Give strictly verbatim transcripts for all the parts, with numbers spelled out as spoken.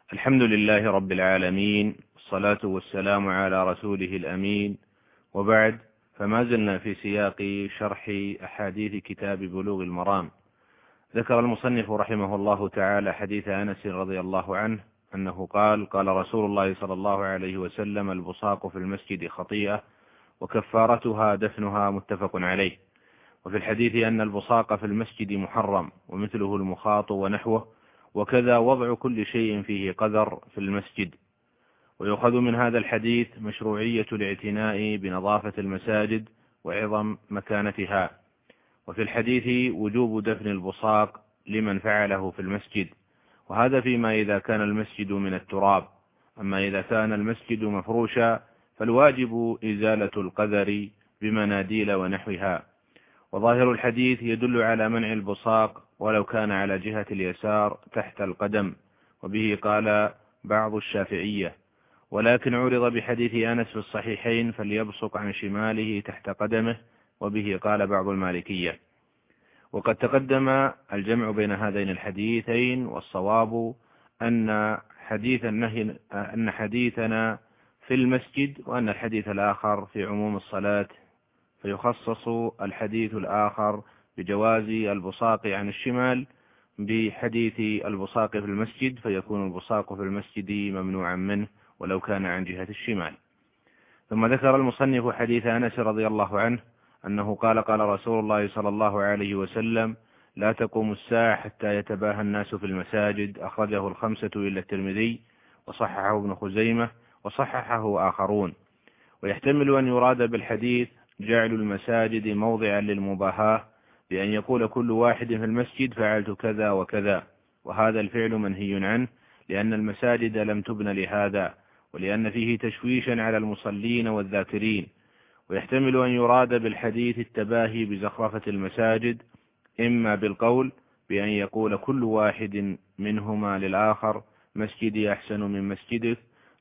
الحمد لله رب العالمين، والصلاة والسلام على رسوله الأمين، وبعد، فما زلنا في سياق شرح أحاديث كتاب بلوغ المرام. ذكر المصنف رحمه الله تعالى حديث أنس رضي الله عنه أنه قال: قال رسول الله صلى الله عليه وسلم: البصاق في المسجد خطيئة وكفارتها دفنها، متفق عليه. وفي الحديث أن البصاق في المسجد محرم، ومثله المخاط ونحوه، وكذا وضع كل شيء فيه قذر في المسجد. ويؤخذ من هذا الحديث مشروعية الاعتناء بنظافة المساجد وعظم مكانتها. وفي الحديث وجوب دفن البصاق لمن فعله في المسجد، وهذا فيما إذا كان المسجد من التراب. أما إذا كان المسجد مفروشا فالواجب إزالة القذر بمناديل ونحوها. وظاهر الحديث يدل على منع البصاق ولو كان على جهة اليسار تحت القدم، وبه قال بعض الشافعية، ولكن عرض بحديث أنس في الصحيحين: فليبصق عن شماله تحت قدمه، وبه قال بعض المالكية. وقد تقدم الجمع بين هذين الحديثين، والصواب أن حديث النهي أن حديثنا في المسجد، وأن الحديث الآخر في عموم الصلاة، فيخصص الحديث الآخر بجواز البصاق عن الشمال بحديث البصاق في المسجد، فيكون البصاق في المسجد ممنوعا منه ولو كان عن جهة الشمال. ثم ذكر المصنف حديث أنس رضي الله عنه أنه قال: قال رسول الله صلى الله عليه وسلم: لا تقوم الساعة حتى يتباهى الناس في المساجد. أخرجه الخمسة إلا الترمذي، وصححه ابن خزيمة، وصححه آخرون. ويحتمل أن يراد بالحديث جعل المساجد موضعا للمباهاة، بأن يقول كل واحد في المسجد: فعلت كذا وكذا، وهذا الفعل منهي عنه، لأن المساجد لم تبن لهذا، ولأن فيه تشويشا على المصلين والذاكرين. ويحتمل أن يراد بالحديث التباهي بزخرفة المساجد، إما بالقول بأن يقول كل واحد منهما للآخر: مسجدي أحسن من مسجدك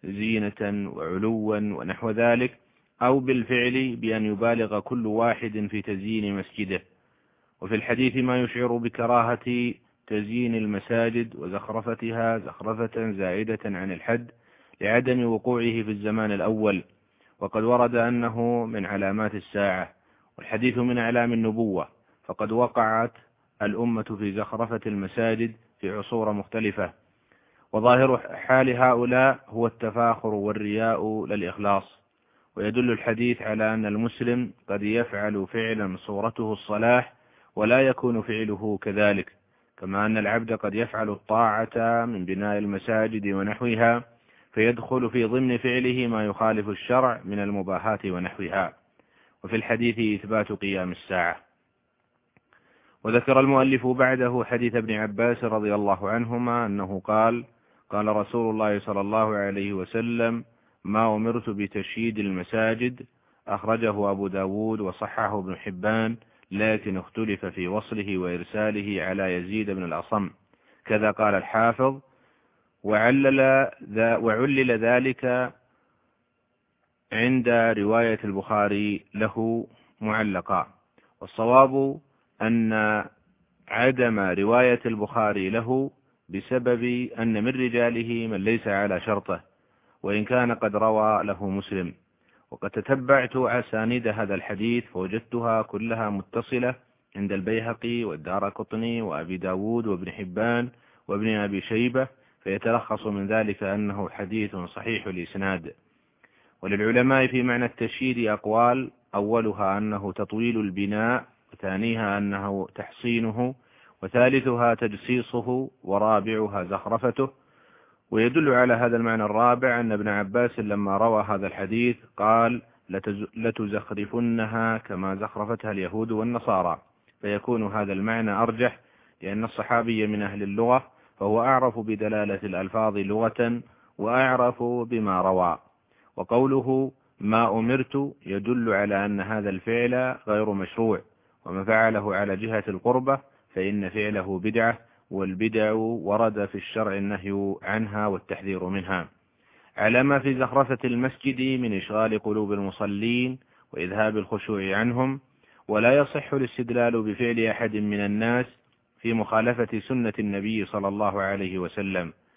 زينة وعلوا ونحو ذلك، أو بالفعل بأن يبالغ كل واحد في تزيين مسجده. وفي الحديث ما يشعر بكراهة تزيين المساجد وزخرفتها زخرفة زائدة عن الحد، لعدم وقوعه في الزمان الأول، وقد ورد أنه من علامات الساعة، والحديث من أعلام النبوة، فقد وقعت الأمة في زخرفة المساجد في عصور مختلفة. وظاهر حال هؤلاء هو التفاخر والرياء للإخلاص. ويدل الحديث على أن المسلم قد يفعل فعلا صورته الصلاح ولا يكون فعله كذلك، كما أن العبد قد يفعل الطاعة من بناء المساجد ونحوها، فيدخل في ضمن فعله ما يخالف الشرع من المباحات ونحوها. وفي الحديث إثبات قيام الساعة. وذكر المؤلف بعده حديث ابن عباس رضي الله عنهما أنه قال: قال رسول الله صلى الله عليه وسلم: ما أمرت بتشييد المساجد. أخرجه أبو داود وصححه ابن حبان، لكن اختلف في وصله وإرساله على يزيد بن الأصم. كذا قال الحافظ: وعلل, وعلل ذلك عند رواية البخاري له معلقا. والصواب أن عدم رواية البخاري له بسبب أن من رجاله من ليس على شرطه، وإن كان قد روى له مسلم. وقد تتبعت أسانيد هذا الحديث فوجدتها كلها متصلة عند البيهقي والدارقطني وأبي داود وابن حبان وابن أبي شيبة، فيتلخص من ذلك أنه حديث صحيح الإسناد. وللعلماء في معنى التشييد أقوال: أولها أنه تطويل البناء، وثانيها أنه تحصينه، وثالثها تجسيصه، ورابعها زخرفته. ويدل على هذا المعنى الرابع أن ابن عباس لما روى هذا الحديث قال: لتزخرفنها كما زخرفتها اليهود والنصارى، فيكون هذا المعنى أرجح، لأن الصحابي من أهل اللغة، فهو أعرف بدلالة الألفاظ لغة وأعرف بما روى. وقوله ما أمرت يدل على أن هذا الفعل غير مشروع، ومن فعله على جهة القربة فإن فعله بدعة، والبدع ورد في الشرع النهي عنها والتحذير منها، على ما في زخرفة المسجد من إشغال قلوب المصلين وإذهاب الخشوع عنهم. ولا يصح الاستدلال بفعل أحد من الناس في مخالفة سنة النبي صلى الله عليه وسلم،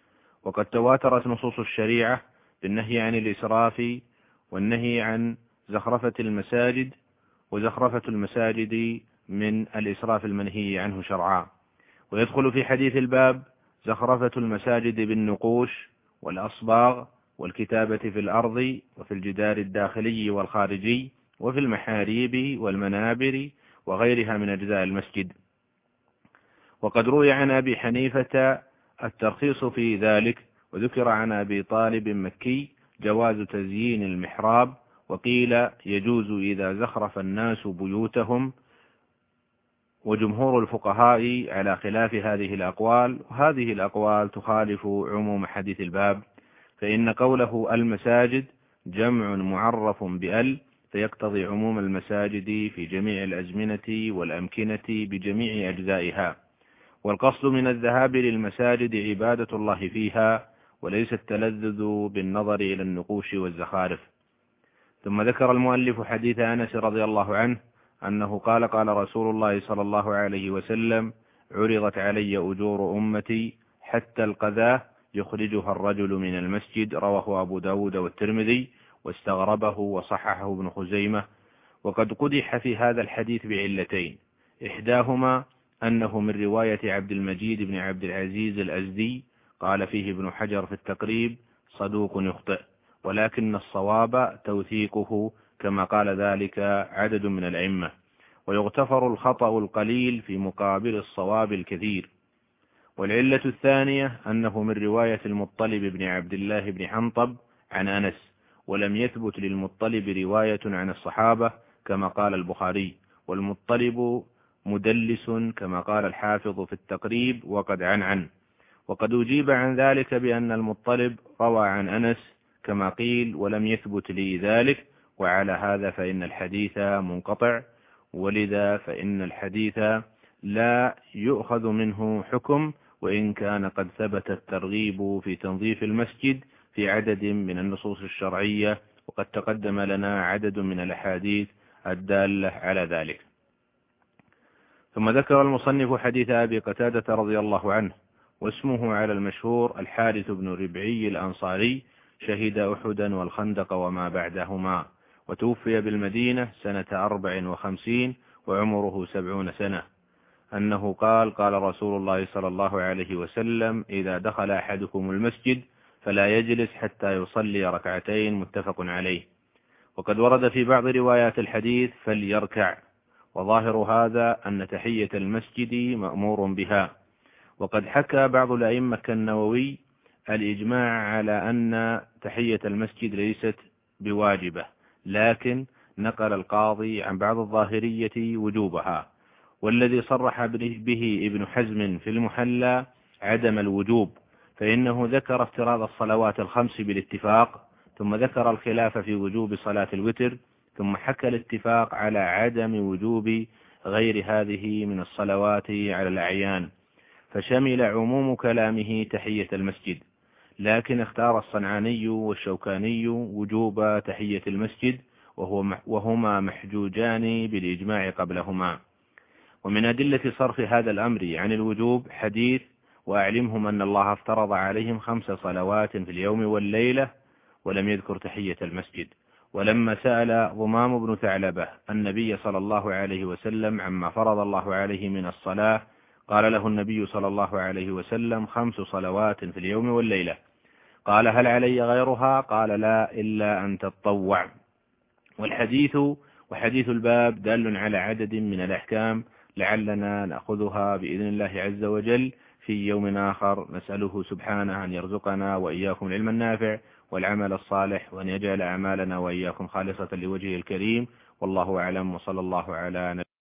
وقد تواترت نصوص الشريعة بالنهي عن الإسراف والنهي عن زخرفة المساجد، وزخرفة المساجد من الإسراف المنهي عنه شرعا. ويدخل في حديث الباب زخرفة المساجد بالنقوش والأصباغ والكتابة في الأرض وفي الجدار الداخلي والخارجي وفي المحاريب والمنابر وغيرها من أجزاء المسجد. وقد روي عن أبي حنيفة الترخيص في ذلك، وذكر عن أبي طالب مكي جواز تزيين المحراب، وقيل يجوز إذا زخرف الناس بيوتهم، وجمهور الفقهاء على خلاف هذه الأقوال، وهذه الأقوال تخالف عموم حديث الباب، فإن قوله المساجد جمع معرف بأل، فيقتضي عموم المساجد في جميع الأزمنة والأمكنة بجميع أجزائها، والقصد من الذهاب للمساجد عبادة الله فيها، وليس التلذذ بالنظر إلى النقوش والزخارف. ثم ذكر المؤلف حديث أنس رضي الله عنه أنه قال قال رسول الله صلى الله عليه وسلم: عرضت علي أجور أمتي حتى القذاة يخرجها الرجل من المسجد، رواه أبو داود والترمذي، واستغربه وصححه ابن خزيمة. وقد قدح في هذا الحديث بعلتين: إحداهما أنه من رواية عبد المجيد بن عبد العزيز الأزدي، قال فيه ابن حجر في التقريب صدوق يخطئ، ولكن الصواب توثيقه كما قال ذلك عدد من الأئمة، ويغتفر الخطأ القليل في مقابل الصواب الكثير. والعلة الثانية أنه من رواية المطلب بن عبد الله بن حنطب عن أنس، ولم يثبت للمطلب رواية عن الصحابة كما قال البخاري، والمطلب مدلس كما قال الحافظ في التقريب وقد عن عن وقد أجيب عن ذلك بأن المطلب روى عن أنس كما قيل، ولم يثبت لي ذلك، وعلى هذا فإن الحديث منقطع، ولذا فإن الحديث لا يؤخذ منه حكم، وإن كان قد ثبت الترغيب في تنظيف المسجد في عدد من النصوص الشرعية، وقد تقدم لنا عدد من الأحاديث الدالة على ذلك. ثم ذكر المصنف حديث أبي قتادة رضي الله عنه، واسمه على المشهور الحارث بن ربعي الأنصاري، شهد أحدا والخندق وما بعدهما، وتوفي بالمدينة سنة أربع وخمسين وعمره سبعون سنة، أنه قال قال رسول الله صلى الله عليه وسلم: إذا دخل أحدكم المسجد فلا يجلس حتى يصلي ركعتين، متفق عليه. وقد ورد في بعض روايات الحديث فليركع، وظاهر هذا أن تحية المسجد مأمور بها. وقد حكى بعض الأئمة كالنووي الإجماع على أن تحية المسجد ليست بواجبة، لكن نقل القاضي عن بعض الظاهرية وجوبها، والذي صرح به ابن حزم في المحلى عدم الوجوب، فإنه ذكر افتراض الصلوات الخمس بالاتفاق، ثم ذكر الخلاف في وجوب صلاة الوتر، ثم حكى الاتفاق على عدم وجوب غير هذه من الصلوات على الأعيان، فشمل عموم كلامه تحية المسجد، لكن اختار الصنعاني والشوكاني وجوب تحية المسجد، وهو وهما محجوجان بالإجماع قبلهما. ومن أدلة صرف هذا الأمر عن الوجوب حديث: وأعلمهم أن الله افترض عليهم خمس صلوات في اليوم والليلة، ولم يذكر تحية المسجد. ولما سأل ضمام بن ثعلبة النبي صلى الله عليه وسلم عما فرض الله عليه من الصلاة، قال له النبي صلى الله عليه وسلم: خمس صلوات في اليوم والليلة. قال: هل علي غيرها؟ قال: لا، إلا أن تتطوع. والحديث وحديث الباب دال على عدد من الأحكام، لعلنا نأخذها بإذن الله عز وجل في يوم آخر، نسأله سبحانه أن يرزقنا وإياكم العلم النافع والعمل الصالح، وأن يجعل أعمالنا وإياكم خالصة لوجهه الكريم، والله أعلم، وصلى الله على نبينا